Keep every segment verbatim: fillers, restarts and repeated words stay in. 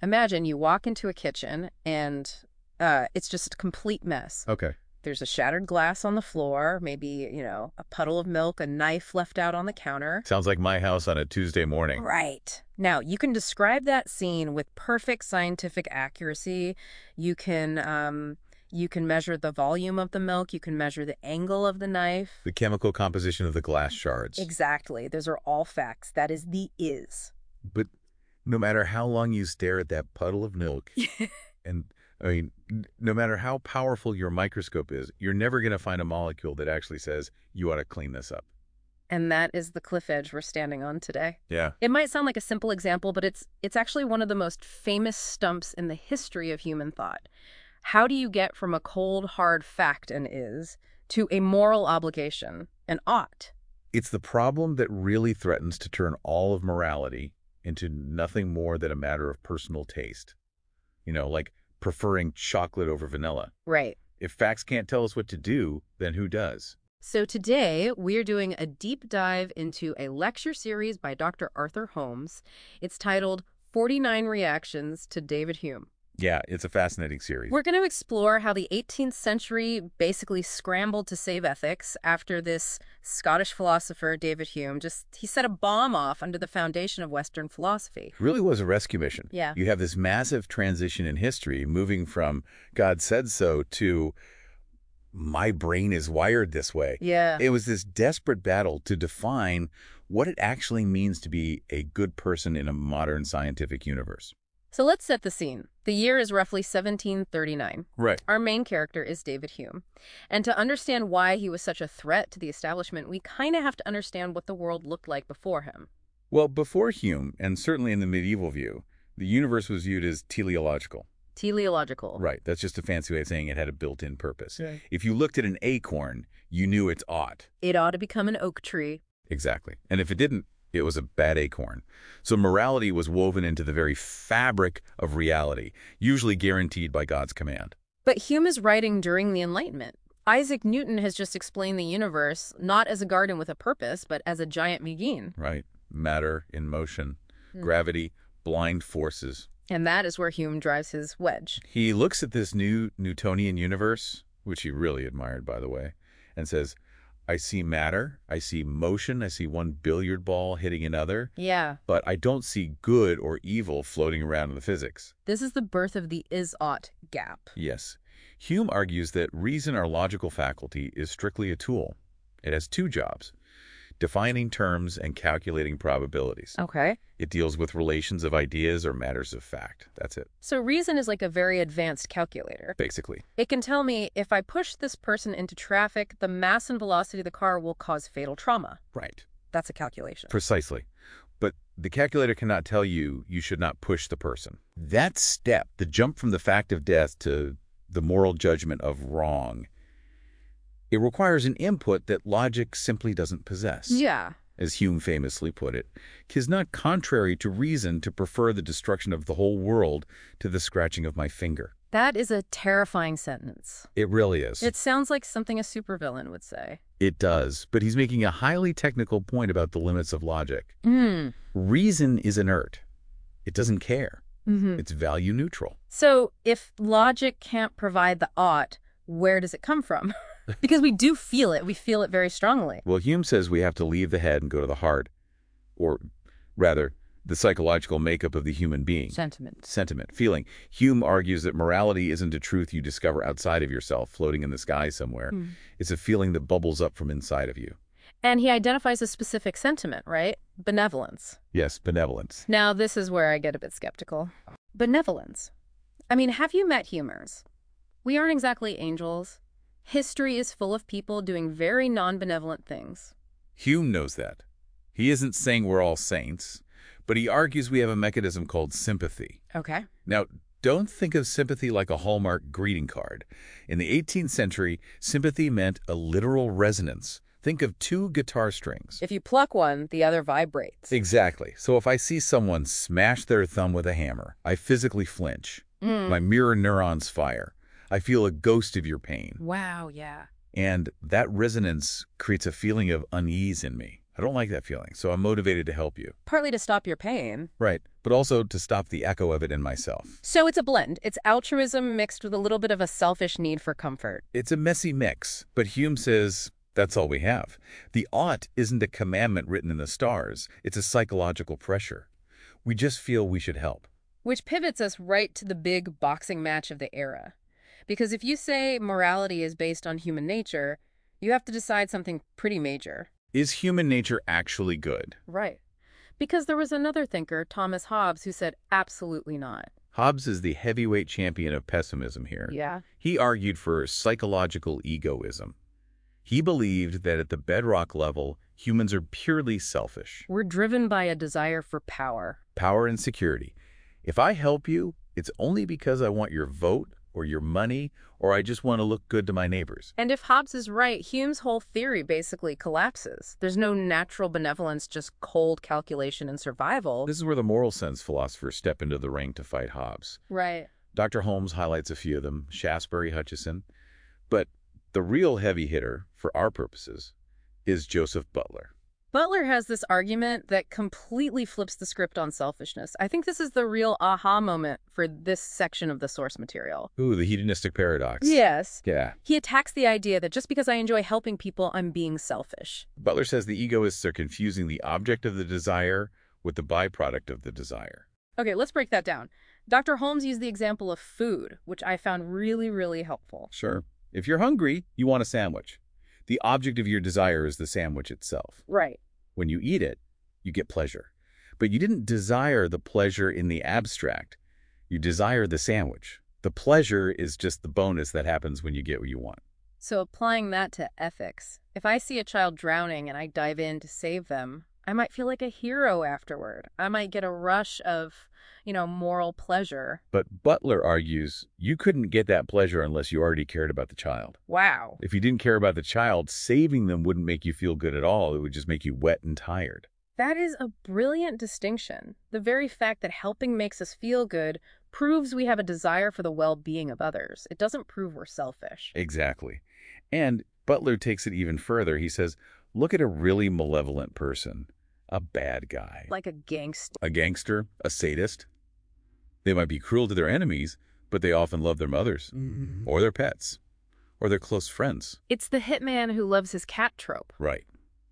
Imagine you walk into a kitchen and uh, it's just a complete mess. Okay. There's a shattered glass on the floor, maybe, you know, a puddle of milk, a knife left out on the counter. Sounds like my house on a Tuesday morning. Right. Now, you can describe that scene with perfect scientific accuracy. You can um, you can measure the volume of the milk. You can measure the angle of the knife. The chemical composition of the glass shards. Exactly. Those are all facts. That is the is. But no matter how long you stare at that puddle of milk, and I mean, no matter how powerful your microscope is, you're never going to find a molecule that actually says, you ought to clean this up. And that is the cliff edge we're standing on today. Yeah. It might sound like a simple example, but it's it's actually one of the most famous stumps in the history of human thought. How do you get from a cold, hard fact and is to a moral obligation, an ought? It's the problem that really threatens to turn all of morality into nothing more than a matter of personal taste. You know, like preferring chocolate over vanilla. Right. If facts can't tell us what to do, then who does? So today, we're doing a deep dive into a lecture series by Doctor Arthur Holmes. It's titled forty-nine Reactions to David Hume. Yeah, it's a fascinating series. We're going to explore how the eighteenth century basically scrambled to save ethics after this Scottish philosopher, David Hume, just he set a bomb off under the foundation of Western philosophy. It really was a rescue mission. Yeah. You have this massive transition in history, moving from God said so to my brain is wired this way. Yeah. It was this desperate battle to define what it actually means to be a good person in a modern scientific universe. So let's set the scene. The year is roughly seventeen thirty-nine. Right. Our main character is David Hume. And to understand why he was such a threat to the establishment, we kind of have to understand what the world looked like before him. Well, before Hume, and certainly in the medieval view, the universe was viewed as teleological. Teleological. Right. That's just a fancy way of saying it had a built-in purpose. Yeah. If you looked at an acorn, you knew it's ought. It ought to become an oak tree. Exactly. And if it didn't, it was a bad acorn. So morality was woven into the very fabric of reality, usually guaranteed by God's command. But Hume is writing during the Enlightenment. Isaac Newton has just explained the universe not as a garden with a purpose, but as a giant machine. Right. Matter in motion, Hmm. gravity, blind forces. And that is where Hume drives his wedge. He looks at this new Newtonian universe, which he really admired, by the way, and says, I see matter, I see motion, I see one billiard ball hitting another, Yeah. but I don't see good or evil floating around in the physics. This is the birth of the is-ought gap. Yes. Hume argues that reason, our logical faculty, is strictly a tool. It has two jobs: defining terms and calculating probabilities. Okay. It deals with relations of ideas or matters of fact. That's it, So reason is like a very advanced calculator. basically. It can tell me if I push this person into traffic, the mass and velocity of the car will cause fatal trauma. Right. That's a calculation. Precisely. But the calculator cannot tell you you should not push the person. That step, the jump from the fact of death to the moral judgment of wrong, it requires an input that logic simply doesn't possess. Yeah. As Hume famously put it, "'Tis not contrary to reason to prefer the destruction of the whole world to the scratching of my finger." That is a terrifying sentence. It really is. It sounds like something a supervillain would say. It does, but he's making a highly technical point about the limits of logic. Mm. Reason is inert. It doesn't care. Mm-hmm. It's value neutral. So if logic can't provide the ought, where does it come from? Because we do feel it. We feel it very strongly. Well, Hume says we have to leave the head and go to the heart, or rather, the psychological makeup of the human being. Sentiment. Sentiment, feeling. Hume argues that morality isn't a truth you discover outside of yourself, floating in the sky somewhere. Mm. It's a feeling that bubbles up from inside of you. And he identifies a specific sentiment, right? Benevolence. Yes, benevolence. Now, this is where I get a bit skeptical. Benevolence. I mean, have you met humors? We aren't exactly angels. History is full of people doing very non-benevolent things. Hume knows that. He isn't saying we're all saints, but he argues we have a mechanism called sympathy. Okay. Now, don't think of sympathy like a Hallmark greeting card. In the eighteenth century, sympathy meant a literal resonance. Think of two guitar strings. If you pluck one, the other vibrates. Exactly. So if I see someone smash their thumb with a hammer, I physically flinch. Mm. My mirror neurons fire. I feel a ghost of your pain. Wow, yeah. And that resonance creates a feeling of unease in me. I don't like that feeling, so I'm motivated to help you. Partly to stop your pain. Right, but also to stop the echo of it in myself. So it's a blend. It's altruism mixed with a little bit of a selfish need for comfort. It's a messy mix, but Hume says that's all we have. The ought isn't a commandment written in the stars. It's a psychological pressure. We just feel we should help. Which pivots us right to the big boxing match of the era. Because if you say morality is based on human nature, you have to decide something pretty major. Is human nature actually good? Right. Because there was another thinker, Thomas Hobbes, who said absolutely not. Hobbes is the heavyweight champion of pessimism here. Yeah. He argued for psychological egoism. He believed that at the bedrock level, humans are purely selfish. We're driven by a desire for power. Power and security. If I help you, it's only because I want your vote or your money, or I just want to look good to my neighbors. And if Hobbes is right, Hume's whole theory basically collapses. There's no natural benevolence, just cold calculation and survival. This is where the moral sense philosophers step into the ring to fight Hobbes. Right. Doctor Holmes highlights a few of them, Shaftesbury, Hutcheson. But the real heavy hitter, for our purposes, is Joseph Butler. Butler has this argument that completely flips the script on selfishness. I think this is the real aha moment for this section of the source material. Ooh, the hedonistic paradox. Yes. Yeah. He attacks the idea that just because I enjoy helping people, I'm being selfish. Butler says the egoists are confusing the object of the desire with the byproduct of the desire. Okay, let's break that down. Doctor Holmes used the example of food, which I found really, really helpful. Sure. If you're hungry, you want a sandwich. The object of your desire is the sandwich itself. Right. When you eat it, you get pleasure. But you didn't desire the pleasure in the abstract. You desire the sandwich. The pleasure is just the bonus that happens when you get what you want. So applying that to ethics, if I see a child drowning and I dive in to save them, I might feel like a hero afterward. I might get a rush of, you know, moral pleasure. But Butler argues you couldn't get that pleasure unless you already cared about the child. Wow. If you didn't care about the child, saving them wouldn't make you feel good at all. It would just make you wet and tired. That is a brilliant distinction. The very fact that helping makes us feel good proves we have a desire for the well-being of others. It doesn't prove we're selfish. Exactly. And Butler takes it even further. He says, look at a really malevolent person, a bad guy. Like a gangster. A gangster, a sadist. They might be cruel to their enemies, but they often love their mothers, mm-hmm. or their pets, or their close friends. It's the hitman who loves his cat trope. Right.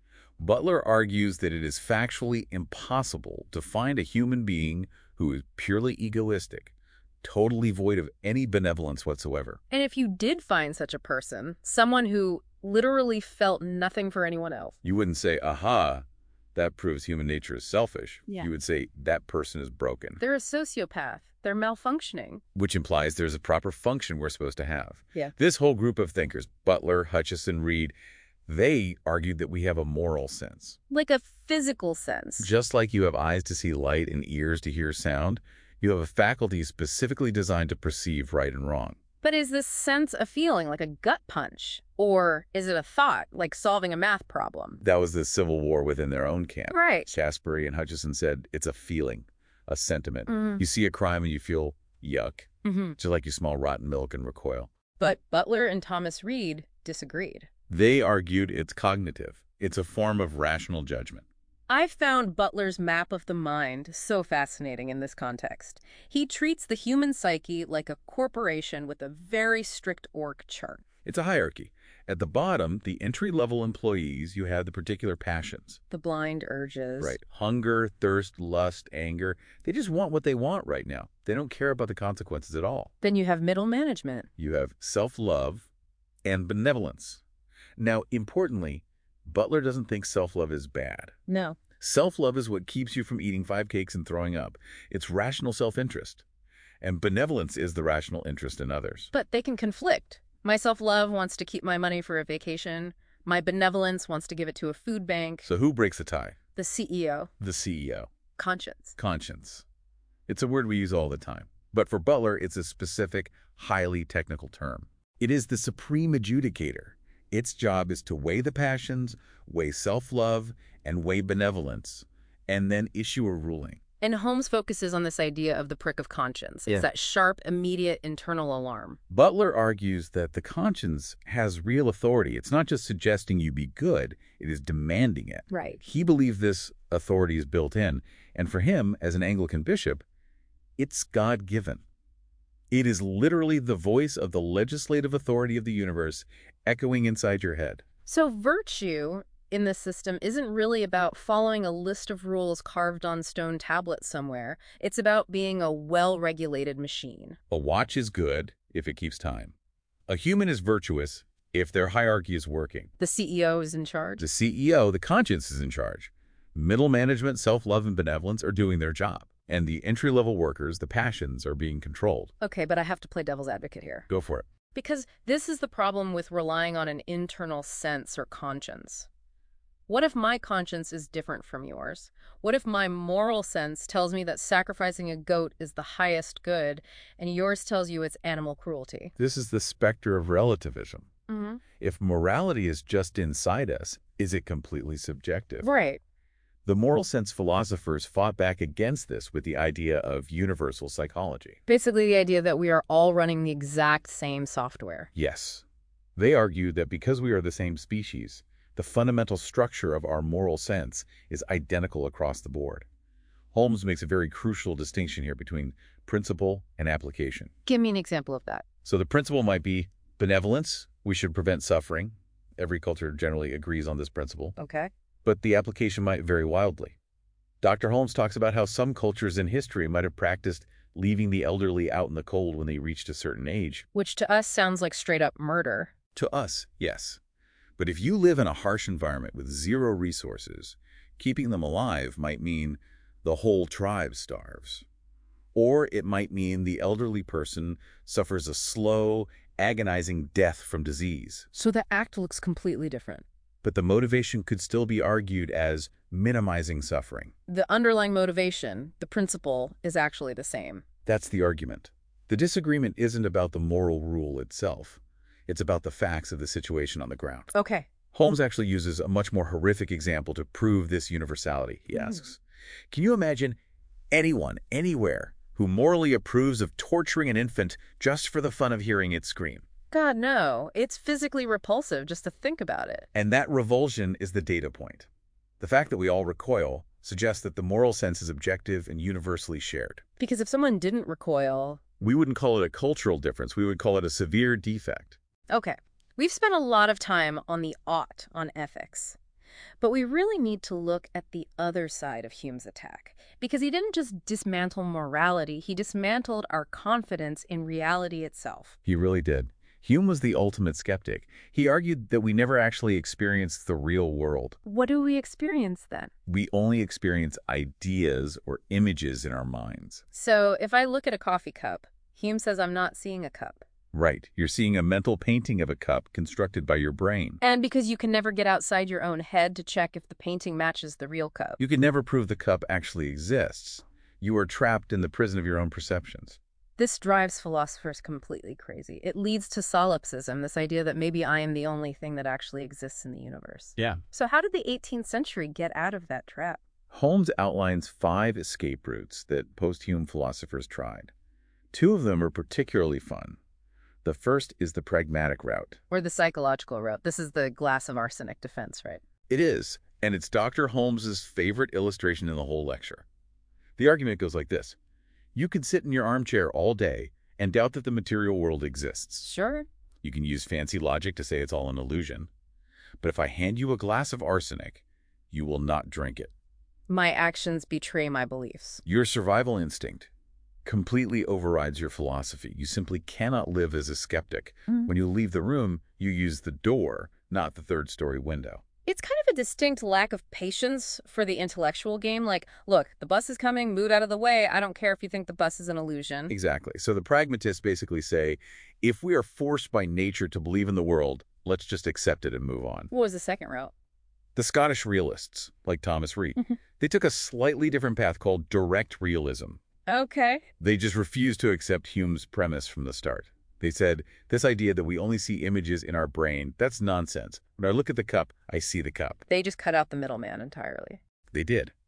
Butler argues that it is factually impossible to find a human being who is purely egoistic, totally void of any benevolence whatsoever. And if you did find such a person, someone who literally felt nothing for anyone else, you wouldn't say, aha, that proves human nature is selfish. Yeah. You would say that person is broken. They're a sociopath. They're malfunctioning. Which implies there's a proper function we're supposed to have. Yeah. This whole group of thinkers, Butler, Hutcheson, Reed, they argued that we have a moral sense. Like a physical sense. Just like you have eyes to see light and ears to hear sound, you have a faculty specifically designed to perceive right and wrong. But is this sense a feeling, like a gut punch? Or is it a thought, like solving a math problem? That was the civil war within their own camp. Right. Shaftesbury and Hutcheson said it's a feeling, a sentiment. Mm. You see a crime and you feel yuck, mm-hmm. just like you smell rotten milk and recoil. But Butler and Thomas Reed disagreed. They argued it's cognitive. It's a form of rational judgment. I found Butler's map of the mind so fascinating in this context. He treats the human psyche like a corporation with a very strict org chart. It's a hierarchy. At the bottom, the entry-level employees, you have the particular passions. The blind urges. Right. Hunger, thirst, lust, anger. They just want what they want right now. They don't care about the consequences at all. Then you have middle management. You have self-love and benevolence. Now, importantly, Butler doesn't think self-love is bad. No. Self-love is what keeps you from eating five cakes and throwing up. It's rational self-interest. And benevolence is the rational interest in others. But they can conflict. My self-love wants to keep my money for a vacation. My benevolence wants to give it to a food bank. So who breaks the tie? The C E O. The C E O. Conscience. Conscience. It's a word we use all the time. But for Butler, it's a specific, highly technical term. It is the supreme adjudicator. Its job is to weigh the passions, weigh self-love, and weigh benevolence, and then issue a ruling. And Holmes focuses on this idea of the prick of conscience. It's Yeah. that sharp, immediate internal alarm. Butler argues that the conscience has real authority. It's not just suggesting you be good, it is demanding it. Right. He believes this authority is built in, and for him, as an Anglican bishop, it's God-given. It is literally the voice of the legislative authority of the universe echoing inside your head. So virtue in this system isn't really about following a list of rules carved on stone tablets somewhere. It's about being a well-regulated machine. A watch is good if it keeps time. A human is virtuous if their hierarchy is working. The C E O is in charge. The C E O, the conscience, is in charge. Middle management, self-love, and benevolence are doing their job. And the entry-level workers, the passions, are being controlled. Okay, but I have to play devil's advocate here. Go for it. Because this is the problem with relying on an internal sense or conscience. What if my conscience is different from yours? What if my moral sense tells me that sacrificing a goat is the highest good, and yours tells you it's animal cruelty? This is the specter of relativism. Mm-hmm. If morality is just inside us, is it completely subjective? Right. The moral sense philosophers fought back against this with the idea of universal psychology. Basically the idea that we are all running the exact same software. Yes. They argued that because we are the same species, the fundamental structure of our moral sense is identical across the board. Holmes makes a very crucial distinction here between principle and application. Give me an example of that. So the principle might be benevolence. We should prevent suffering. Every culture generally agrees on this principle. Okay. But the application might vary wildly. Doctor Holmes talks about how some cultures in history might have practiced leaving the elderly out in the cold when they reached a certain age. Which to us sounds like straight up murder. To us, yes. But if you live in a harsh environment with zero resources, keeping them alive might mean the whole tribe starves. Or it might mean the elderly person suffers a slow, agonizing death from disease. So the act looks completely different. But the motivation could still be argued as minimizing suffering. The underlying motivation, the principle, is actually the same. That's the argument. The disagreement isn't about the moral rule itself. It's about the facts of the situation on the ground. Okay. Holmes actually uses a much more horrific example to prove this universality. He asks, mm. Can you imagine anyone, anywhere, who morally approves of torturing an infant just for the fun of hearing it scream? God, no. It's physically repulsive just to think about it. And that revulsion is the data point. The fact that we all recoil suggests that the moral sense is objective and universally shared. Because if someone didn't recoil... We wouldn't call it a cultural difference. We would call it a severe defect. Okay. We've spent a lot of time on the ought on ethics. But we really need to look at the other side of Hume's attack. Because he didn't just dismantle morality, he dismantled our confidence in reality itself. He really did. Hume was the ultimate skeptic. He argued that we never actually experienced the real world. What do we experience then? We only experience ideas or images in our minds. So if I look at a coffee cup, Hume says I'm not seeing a cup. Right. You're seeing a mental painting of a cup constructed by your brain. And because you can never get outside your own head to check if the painting matches the real cup. You can never prove the cup actually exists. You are trapped in the prison of your own perceptions. This drives philosophers completely crazy. It leads to solipsism, this idea that maybe I am the only thing that actually exists in the universe. Yeah. So how did the eighteenth century get out of that trap? Holmes outlines five escape routes that post-Hume philosophers tried. Two of them are particularly fun. The first is the pragmatic route. Or the psychological route. This is the glass of arsenic defense, right? It is, and it's Doctor Holmes's favorite illustration in the whole lecture. The argument goes like this. You could sit in your armchair all day and doubt that the material world exists. Sure. You can use fancy logic to say it's all an illusion. But if I hand you a glass of arsenic, you will not drink it. My actions betray my beliefs. Your survival instinct completely overrides your philosophy. You simply cannot live as a skeptic. Mm. When you leave the room, you use the door, not the third-story window. It's kind of a distinct lack of patience for the intellectual game. Like, look, the bus is coming, move out of the way. I don't care if you think the bus is an illusion. Exactly. So the pragmatists basically say, if we are forced by nature to believe in the world, let's just accept it and move on. What was the second route? The Scottish realists, like Thomas Reid, they took a slightly different path called direct realism. Okay. They just refused to accept Hume's premise from the start. They said, this idea that we only see images in our brain, that's nonsense. When I look at the cup, I see the cup. They just cut out the middleman entirely. They did.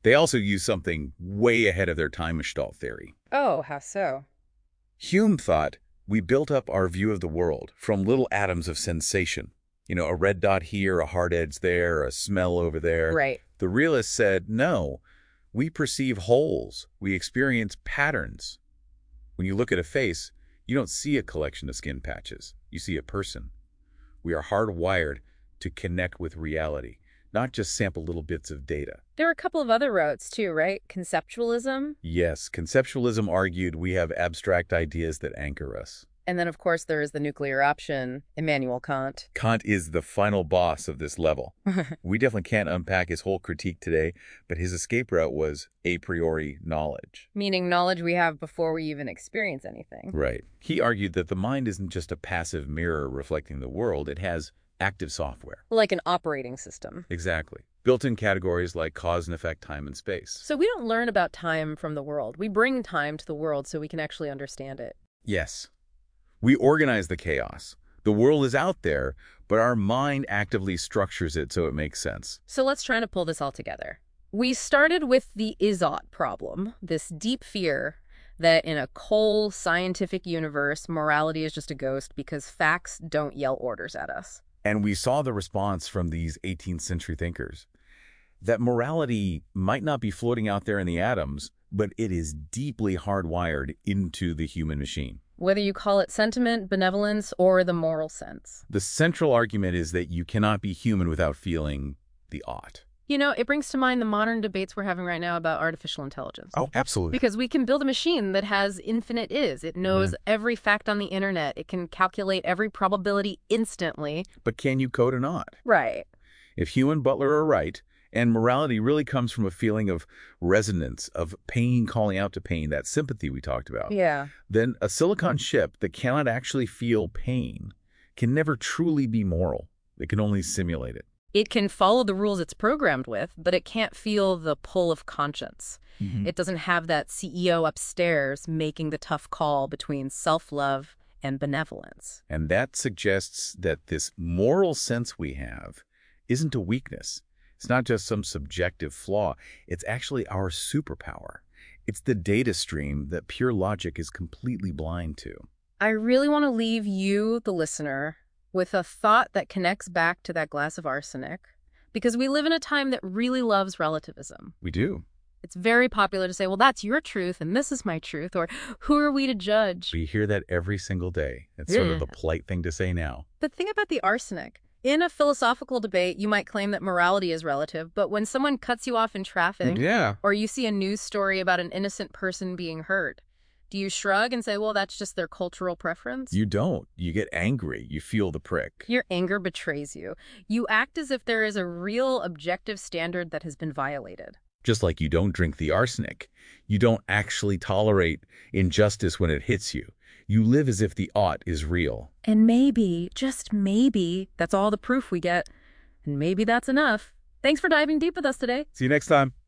They also use something way ahead of their time gestalt theory. Oh, how so? Hume thought we built up our view of the world from little atoms of sensation. You know, a red dot here, a hard edge there, a smell over there. Right. The realist said, no, we perceive wholes. We experience patterns. When you look at a face, you don't see a collection of skin patches. You see a person. We are hardwired to connect with reality, not just sample little bits of data. There are a couple of other routes, too, right? Conceptualism. Yes, conceptualism argued we have abstract ideas that anchor us. And then, of course, there is the nuclear option, Immanuel Kant. Kant is the final boss of this level. We definitely can't unpack his whole critique today, but his escape route was a priori knowledge. Meaning knowledge we have before we even experience anything. Right. He argued that the mind isn't just a passive mirror reflecting the world, it has active software. Like an operating system. Exactly. Built-in categories like cause and effect, time and space. So we don't learn about time from the world. We bring time to the world so we can actually understand it. Yes. We organize the chaos. The world is out there, but our mind actively structures it so it makes sense. So let's try to pull this all together. We started with the is-ought problem, this deep fear that in a cold, scientific universe, morality is just a ghost because facts don't yell orders at us. And we saw the response from these eighteenth century thinkers, that morality might not be floating out there in the atoms, but it is deeply hardwired into the human machine. Whether you call it sentiment, benevolence, or the moral sense. The central argument is that you cannot be human without feeling the ought. You know, it brings to mind the modern debates we're having right now about artificial intelligence. Oh, absolutely. Because we can build a machine that has infinite is. It knows Mm-hmm. every fact on the internet. It can calculate every probability instantly. But can you code an ought? Right. If Hume and Butler are right, and morality really comes from a feeling of resonance, of pain calling out to pain, that sympathy we talked about, Yeah. then a silicon chip that cannot actually feel pain can never truly be moral. It can only simulate it. It can follow the rules it's programmed with, but it can't feel the pull of conscience. Mm-hmm. It doesn't have that C E O upstairs making the tough call between self-love and benevolence. And that suggests that this moral sense we have isn't a weakness. It's not just some subjective flaw. It's actually our superpower. It's the data stream that pure logic is completely blind to. I really want to leave you, the listener, with a thought that connects back to that glass of arsenic, because we live in a time that really loves relativism. We do. It's very popular to say, well, that's your truth and this is my truth, or who are we to judge? We hear that every single day. It's sort of Yeah. the polite thing to say now. But think about the arsenic. In a philosophical debate, you might claim that morality is relative, but when someone cuts you off in traffic, Yeah. or you see a news story about an innocent person being hurt, do you shrug and say, well, that's just their cultural preference? You don't. You get angry. You feel the prick. Your anger betrays you. You act as if there is a real objective standard that has been violated. Just like you don't drink the arsenic. You don't actually tolerate injustice when it hits you. You live as if the ought is real. And maybe, just maybe, that's all the proof we get. And maybe that's enough. Thanks for diving deep with us today. See you next time.